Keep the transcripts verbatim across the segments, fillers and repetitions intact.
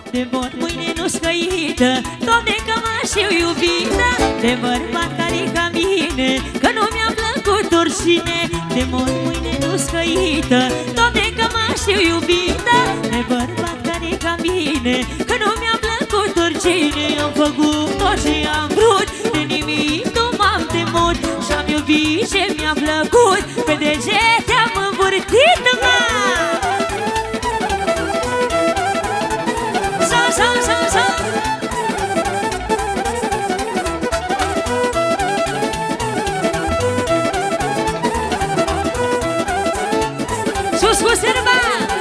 de mor mâine nu scăită, Doamne că mă știu iubită de bărbat care-i ca mine, că nu mi-a plăcut oricine. De mor mâine nu scăită, Doamne că mă știu iubită de bărbat care-i ca mine, că nu mi-a plăcut oricine. Am făcut tot ce am vrut, de nimic nu m-am temut, și-am iubit ce mi-a plăcut, pe degete am învârtit, mă! Sa, sa, sa, sa! Sus cu sârba!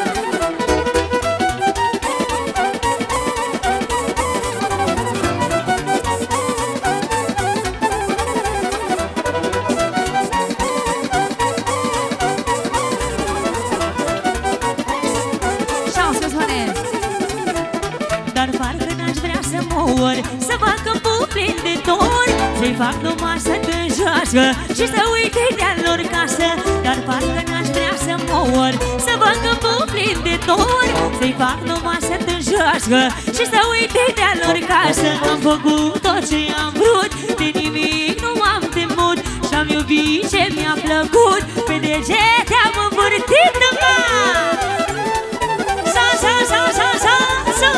Dar parcă n-aș vrea să mor, să fac câmpul plin de tori, să-i fac numai să tânjească și să uite de-a lor casă. Dar parcă n-aș vrea să mor, să fac câmpul plin de tori, să-i fac numai să tânjească și să uite de-a lor casă. Am făcut tot ce am vrut, de nimic nu m-am temut, și-am iubit ce mi-a plăcut, pe degete am învârtit, mă! Sa, sa, sa, sa, sa, sa!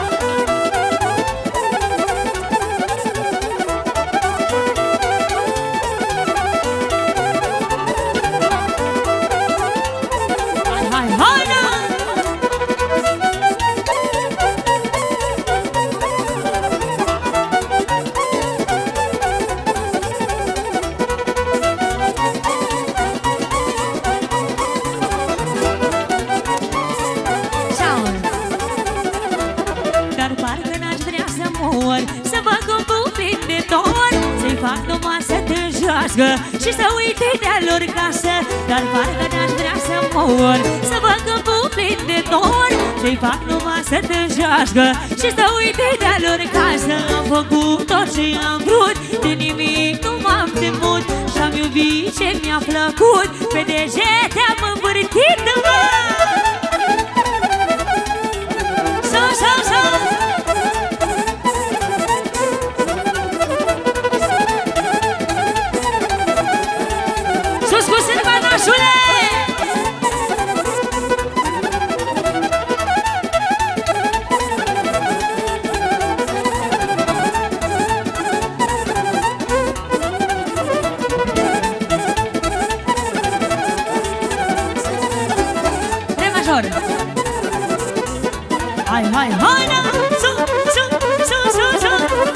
Să fac câmpul plin de tori, să-i fac numai să tânjească și să uite de-a lor casă. Dar parcă n-aș vrea să mor, să fac câmpul plin de tori, să-i fac numai să tânjească și să uite de-a lor casă. Am făcut tot ce am vrut, de nimic nu m-am temut, și-am iubit ce mi-a plăcut, pe degete am învârtit, mă! Sa, sa, sa! Sus cu sârba, nașule! Re major! Hai, hai, hai, na! Su, su, su, su, su!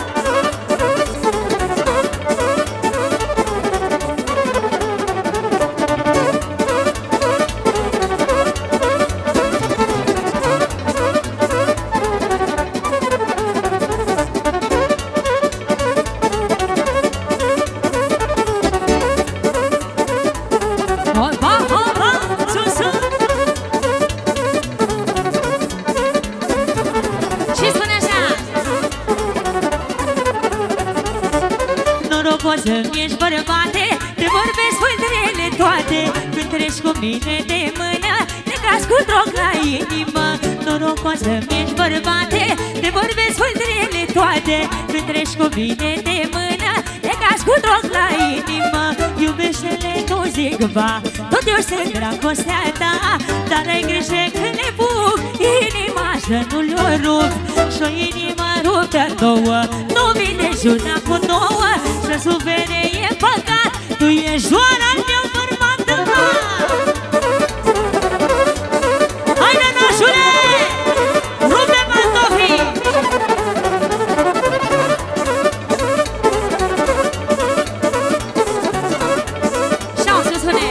Să-mi ești bărbate, te vorbesc fântârele toate, când treci cu mine de mână, te cazi cu drog la inimă. Norocos să-mi ești bărbate, te vorbesc fântârele toate, când treci cu mine de mână, te cazi cu drog la inimă. Iubește-le, nu zic va, tot eu sunt dragostea ta, dar ai grijă când le pup, inima să nu le rup. Și-o inima ruptă două, nu vine una cu nouă, să sufere e păcat, tu ești doar al meu bărbat, mă! Haide, nașule! Rupe pantofii! Și-au să spune!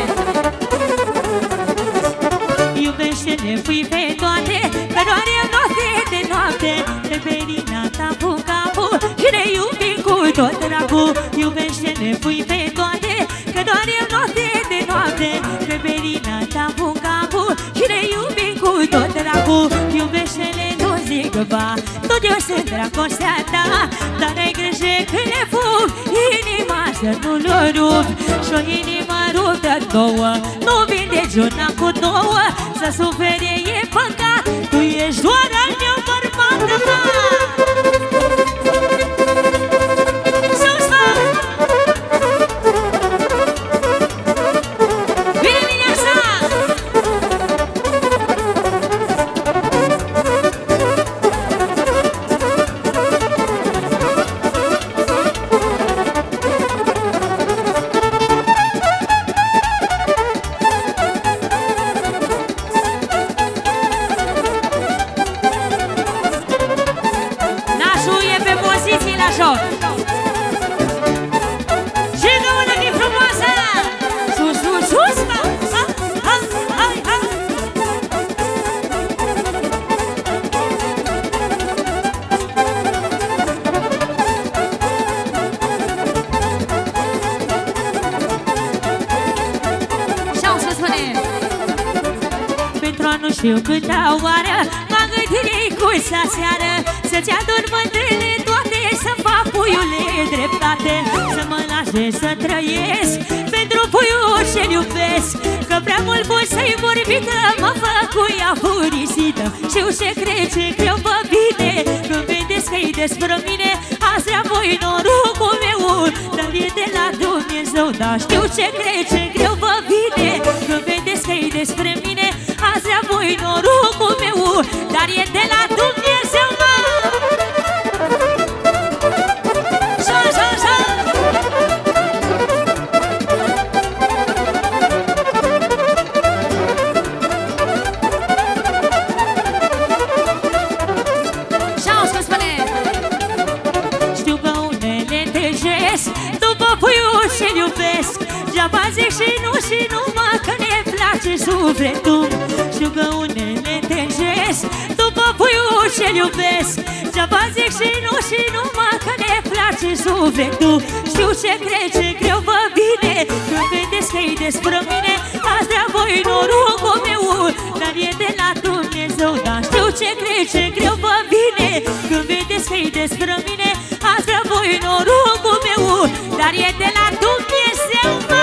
Iubește-ne, fui pe toate, că doar eu noapte de noapte, pe perina ta pun capul și ne iubim cu tot dragul. Iubește-ne, fui pe toate, că doar eu noapte de noapte, pe perina ta pun capul și ne iubim cu tot dragul. Iubește-ne, nu zic va, tot eu sunt dragostea ta, dar ai grijă când le fug, inima să nu le rup. Și-o inima ruptă două, nu vindeci una cu două, să sufere e păcat, tu ești doar al meu bărbat. știu câta oară m-am gândit cu sa seară să-ți adun mândrele toate, să-mi fac puiule dreptate, să mă lase să trăiesc pentru puiul ce-l iubesc, că prea mult voi să-i vorbită mă făcuia furisită. Știu ce crede, greu vă vine când vedeți că-i despre mine, azi la voi norocul meu, dar e de la Dumnezeu. Dar știu ce crede, greu vă vine când vedeți că-i despre mine, azi la voi norocul meu, dar e de la Dumnezeu, mă! Șa, șa, șa! Știu că unele tăjesc după puiul ce-l iubesc, geaba zic și nu și numai că ne place sufletul. Știu că unele tăjesc după puiul ce-l iubesc, geaba zic și nu și numai că ne place sufletul. Știu ce crede, greu vă vine când vedeți că-i despre mine, azi de-a voi norocul meu, dar e de la Dumnezeu. Dar știu ce crede, greu vă vine când vedeți că-i despre mine, azi de-a voi norocul meu, dar e de la Dumnezeu, mă!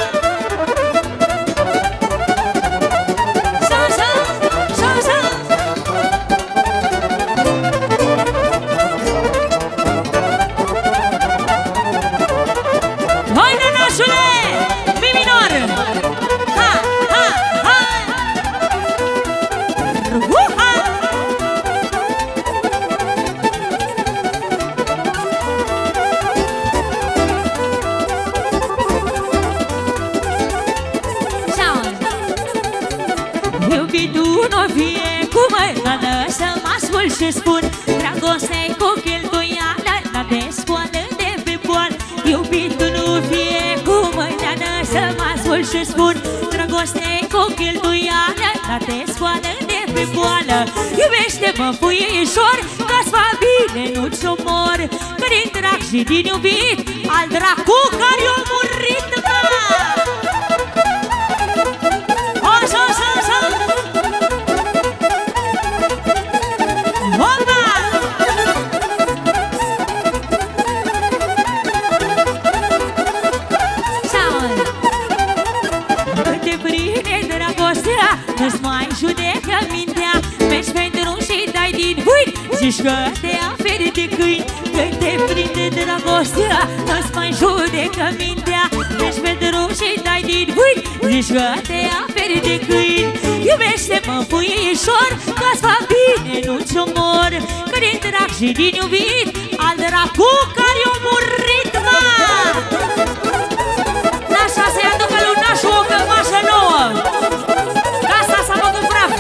Și spun, dragoste-i cu cheltuială, la te scoală de pe boală. Iubitul nu fie cu mâneană, să mă ascult și spun, dragoste-i cu cheltuială, la te scoală de pe boală. Iubește-mă, puișor, că-ți va bine, nu-ți omor, că din drag și din iubit, al dracu care-o murit, mă! Așa, așa, așa! Nu-ți mai judecă mintea, mergi pe drum și dai din vânt, zici că te aferi de câini. Când te prinde dragostea, nu-ți mai judecă mintea, mergi pe drum și dai din vânt, zici că te aferi de câini. Iubește-mă, puișor, că-ți va bine, nu-ți omor, că din drag și din iubit, al dracu care-o murit, mă! Nașa să-i aducă lui nașul o cămașă nouă, asta s-a făcut praf.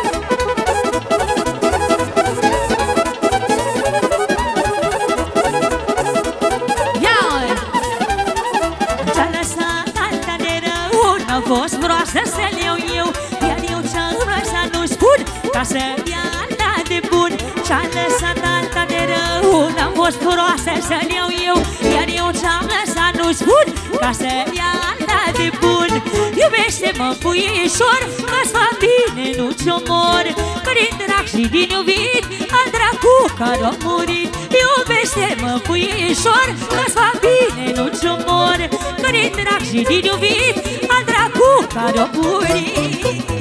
Ia-o! Ce-a lăsat alta de rău, n-a fost proastă să-l iau eu, iar eu ce-am lăsat nu spun, ca să-mi ia alta de bun. Ce-a lăsat alta de rău, n-a fost proastă să-l iau eu, iar eu ce-am lăsat nu spun, ca să-mi ia alta de bun. Iubește-mă, puișor, că-ți va bine, nu-ți omor, că din drag și din iubit, al dracu care-o murit. Iubește-mă, puișor, că-ți va bine, nu-ți omor, că din drag și din iubit, al dracu care-o murit.